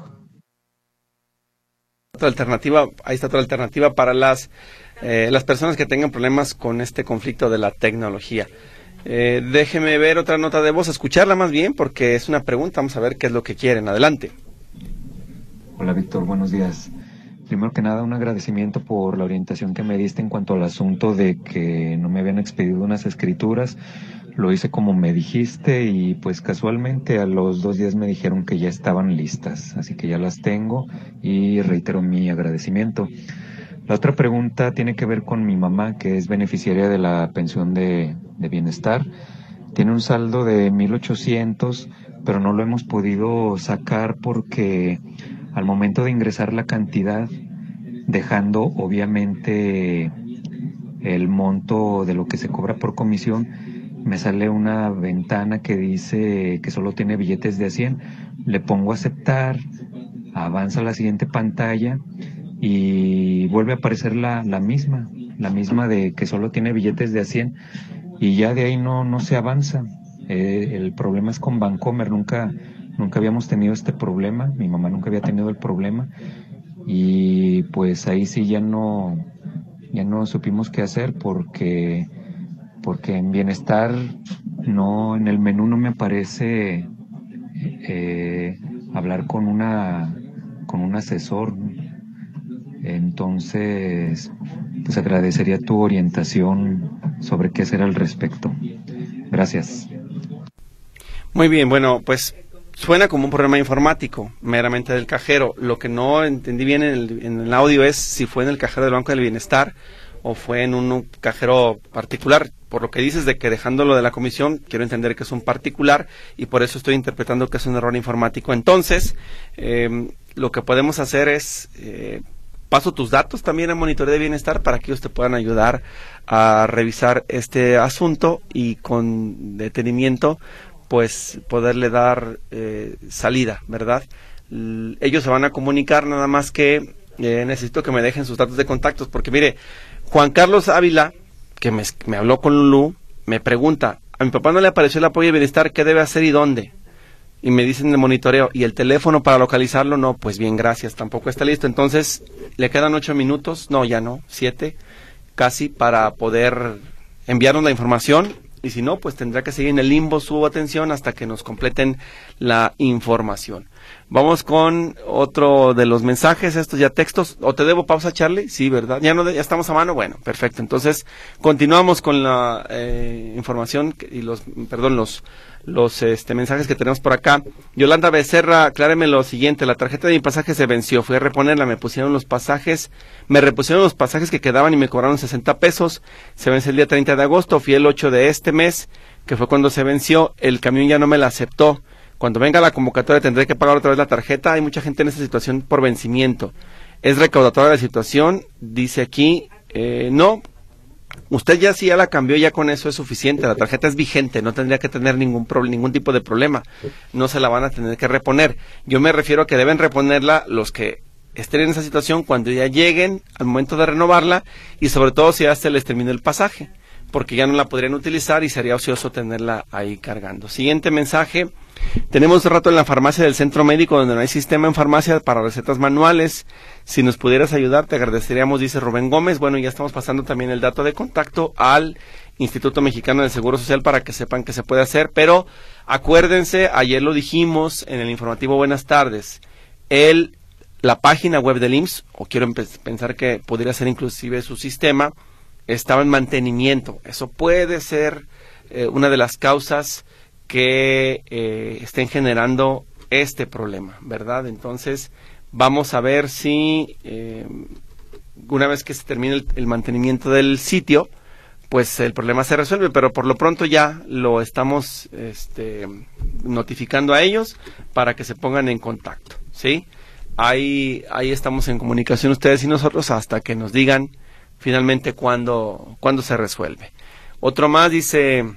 Otra alternativa, ahí está otra alternativa para las eh, las personas que tengan problemas con este conflicto de la tecnología. Eh, déjeme ver otra nota de voz, escucharla más bien, porque es una pregunta, vamos a ver qué es lo que quieren. Adelante. Hola Víctor, buenos días. Primero que nada, un agradecimiento por la orientación que me diste en cuanto al asunto de que no me habían expedido unas escrituras. Lo hice como me dijiste y pues casualmente a los dos días me dijeron que ya estaban listas, así que ya las tengo y reitero mi agradecimiento. La otra pregunta tiene que ver con mi mamá, que es beneficiaria de la pensión de, de bienestar. Tiene un saldo de mil ochocientos, pero no lo hemos podido sacar porque al momento de ingresar la cantidad, dejando obviamente el monto de lo que se cobra por comisión, me sale una ventana que dice que solo tiene billetes de a cien. Le pongo a aceptar, avanza a la siguiente pantalla y vuelve a aparecer la, la misma, la misma de que solo tiene billetes de a cien, y ya de ahí no, no se avanza. Eh, el problema es con Bancomer, nunca, nunca habíamos tenido este problema, mi mamá nunca había tenido el problema, y pues ahí sí ya no, ya no supimos qué hacer porque... porque en bienestar no, en el menú no me aparece eh, hablar con una con un asesor. Entonces pues agradecería tu orientación sobre qué hacer al respecto. Gracias. Muy bien, bueno, pues suena como un problema informático, meramente del cajero. Lo que no entendí bien en el, en el audio es si fue en el cajero del Banco del Bienestar o fue en un, un cajero particular. Por lo que dices de que dejándolo de la comisión, quiero entender que es un particular y por eso estoy interpretando que es un error informático. Entonces, eh, lo que podemos hacer es, eh, paso tus datos también a Monitoreo de Bienestar para que ellos te puedan ayudar a revisar este asunto y con detenimiento, pues poderle dar eh, salida, ¿verdad? L- ellos se van a comunicar, nada más que eh, necesito que me dejen sus datos de contactos, porque mire, Juan Carlos Ávila, que me, me habló con Lulú, me pregunta, a mi papá no le apareció el apoyo de bienestar, ¿qué debe hacer y dónde? Y me dicen de monitoreo, ¿y el teléfono para localizarlo? No, pues bien, gracias, tampoco está listo. Entonces, le quedan ocho minutos, no, ya no, siete, casi, para poder enviarnos la información, y si no, pues tendrá que seguir en el limbo su atención hasta que nos completen la información. Vamos con otro de los mensajes, estos ya textos. ¿O te debo pausa, Charlie? Sí, ¿verdad? ¿Ya, no, ya estamos a mano? Bueno, perfecto. Entonces, continuamos con la eh, información y los, perdón, los los este mensajes que tenemos por acá. Yolanda Becerra, acláreme lo siguiente, la tarjeta de mi pasaje se venció, fui a reponerla, me pusieron los pasajes, me repusieron los pasajes que quedaban y me cobraron sesenta pesos, se vence el día treinta de agosto, fui el ocho de este mes, que fue cuando se venció, el camión ya no me la aceptó, cuando venga la convocatoria tendré que pagar otra vez la tarjeta, hay mucha gente en esta situación por vencimiento, es recaudatoria la situación, dice aquí, eh, no, usted ya si ya la cambió, ya con eso es suficiente, la tarjeta es vigente, no tendría que tener ningún pro, ningún tipo de problema, no se la van a tener que reponer. Yo me refiero a que deben reponerla los que estén en esa situación cuando ya lleguen al momento de renovarla y sobre todo si ya se les terminó el pasaje, porque ya no la podrían utilizar y sería ocioso tenerla ahí cargando. Siguiente mensaje, tenemos un rato en la farmacia del centro médico donde no hay sistema en farmacia para recetas manuales, si nos pudieras ayudar te agradeceríamos, dice Rubén Gómez. Bueno, ya estamos pasando también el dato de contacto al Instituto Mexicano del Seguro Social para que sepan que se puede hacer, pero acuérdense, ayer lo dijimos en el informativo Buenas Tardes, el, la página web del I M S S, o quiero pensar que podría ser inclusive su sistema, estaba en mantenimiento. Eso puede ser eh, una de las causas que eh, estén generando este problema, ¿verdad? Entonces, vamos a ver si eh, una vez que se termine el, el mantenimiento del sitio, pues el problema se resuelve, pero por lo pronto ya lo estamos este, notificando a ellos para que se pongan en contacto, ¿sí? Ahí, ahí estamos en comunicación ustedes y nosotros hasta que nos digan finalmente cuándo, cuándo se resuelve. Otro más dice,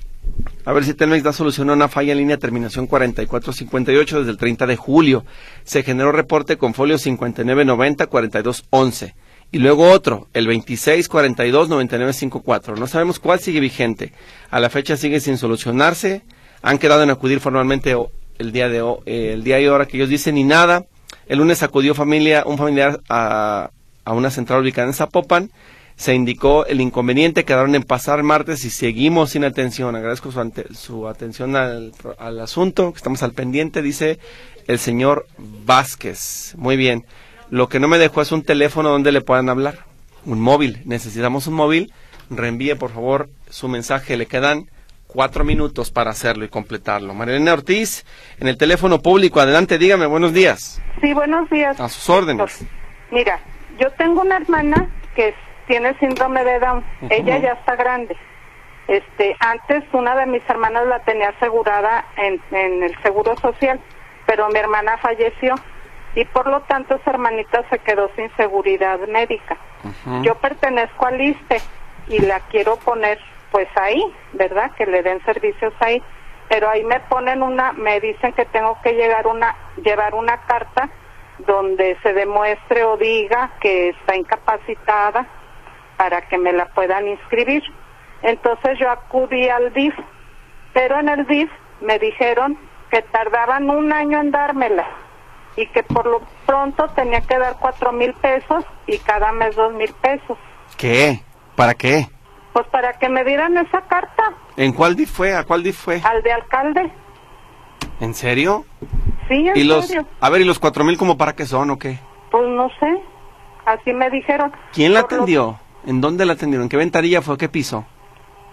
a ver si Telmex da solución a una falla en línea terminación cuarenta y cuatro cincuenta y ocho desde el treinta de julio. Se generó reporte con folio cincuenta y nueve noventa cuarenta y dos once. Y luego otro, el veintiséis cuarenta y dos noventa y nueve cincuenta y cuatro. No sabemos cuál sigue vigente. A la fecha sigue sin solucionarse. Han quedado en acudir formalmente el día de hoy, eh, el día y hora que ellos dicen y nada. El lunes acudió familia, un familiar a, a una central ubicada en Zapopan. Se indicó el inconveniente, quedaron en pasar martes y seguimos sin atención. Agradezco su, ante, su atención al, al asunto, estamos al pendiente, dice el señor Vázquez. Muy bien, lo que no me dejó es un teléfono donde le puedan hablar, un móvil, necesitamos un móvil. Reenvíe por favor su mensaje, le quedan cuatro minutos para hacerlo y completarlo. Marilena Ortiz, en el teléfono público, adelante, dígame, buenos días. Sí, buenos días. A sus órdenes. Mira, yo tengo una hermana que es tiene síndrome de Down, uh-huh. Ella ya está grande. Este, antes una de mis hermanas la tenía asegurada en, en el Seguro Social, pero mi hermana falleció y por lo tanto esa hermanita se quedó sin seguridad médica. Uh-huh. Yo pertenezco al I S S S T E y la quiero poner pues ahí, ¿verdad? Que le den servicios ahí, pero ahí me ponen una, me dicen que tengo que llegar una, llevar una carta donde se demuestre o diga que está incapacitada para que me la puedan inscribir. Entonces yo acudí al D I F, pero en el D I F me dijeron que tardaban un año en dármela y que por lo pronto tenía que dar cuatro mil pesos y cada mes dos mil pesos. ¿Qué? ¿Para qué? Pues para que me dieran esa carta. ¿En cuál D I F fue? ¿A cuál D I F fue? Al de alcalde. ¿En serio? Sí, en ¿Y los, serio. A ver, ¿y los cuatro mil como para qué son o qué? Pues no sé, así me dijeron. ¿Quién la por atendió? Lo... ¿En dónde la atendieron? ¿En qué ventanilla fue? ¿Qué piso?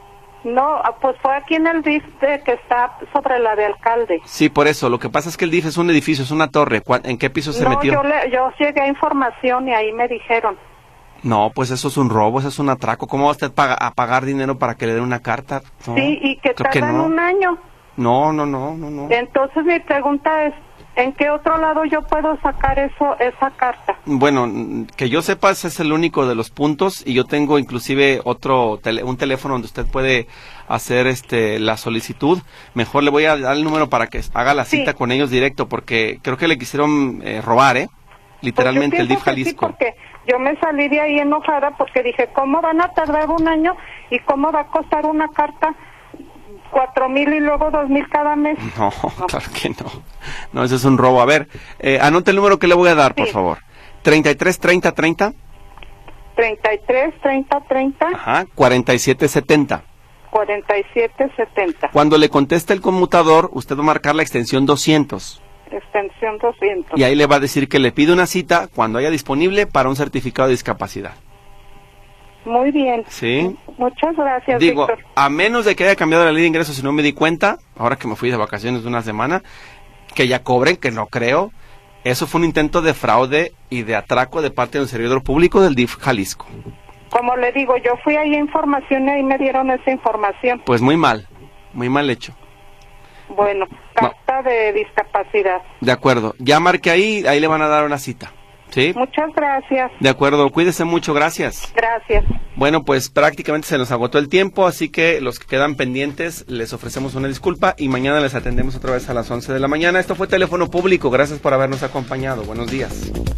No, pues fue aquí en el D I F de, que está sobre la de alcalde. Sí, por eso. Lo que pasa es que el D I F es un edificio, es una torre. ¿En qué piso se no, metió? No, yo, le, yo llegué a información y ahí me dijeron. No, pues eso es un robo, eso es un atraco. ¿Cómo va usted a pagar dinero para que le den una carta? No, sí, y que tardan no. un año. No, no, no, no, no. Entonces mi pregunta es, ¿en qué otro lado yo puedo sacar eso, esa carta? Bueno, que yo sepa, ese es el único de los puntos, y yo tengo inclusive otro, tele, un teléfono donde usted puede hacer este la solicitud. Mejor le voy a dar el número para que haga la cita sí. con ellos directo, porque creo que le quisieron eh, robar, ¿eh? Literalmente, pues el D I F Jalisco. Sí, porque yo me salí de ahí enojada porque dije, ¿cómo van a tardar un año y cómo va a costar una carta cuatro mil y luego dos mil cada mes? No, no, claro que no. No, eso es un robo. A ver, eh, anote el número que le voy a dar, sí. por favor. treinta y tres, treinta, treinta. treinta y tres, treinta, treinta. Ajá, cuarenta y siete setenta. cuarenta y siete setenta. Cuando le conteste el conmutador, usted va a marcar la extensión doscientos. Extensión doscientos. Y ahí le va a decir que le pide una cita cuando haya disponible para un certificado de discapacidad. Muy bien. Sí. Muchas gracias, Digo, Víctor. a menos de que haya cambiado la ley de ingresos, si no me di cuenta, ahora que me fui de vacaciones de una semana, que ya cobren, que no creo. Eso fue un intento de fraude y de atraco de parte de un servidor público del D I F Jalisco. Como le digo, yo fui ahí a información y ahí me dieron esa información. Pues muy mal, muy mal hecho. Bueno, carta no. de discapacidad. De acuerdo, ya marqué ahí, ahí le van a dar una cita. ¿Sí? Muchas gracias. De acuerdo, cuídese mucho, gracias. Gracias. Bueno, pues prácticamente se nos agotó el tiempo, así que los que quedan pendientes les ofrecemos una disculpa y mañana les atendemos otra vez a las once de la mañana. Esto fue Teléfono Público, gracias por habernos acompañado. Buenos días.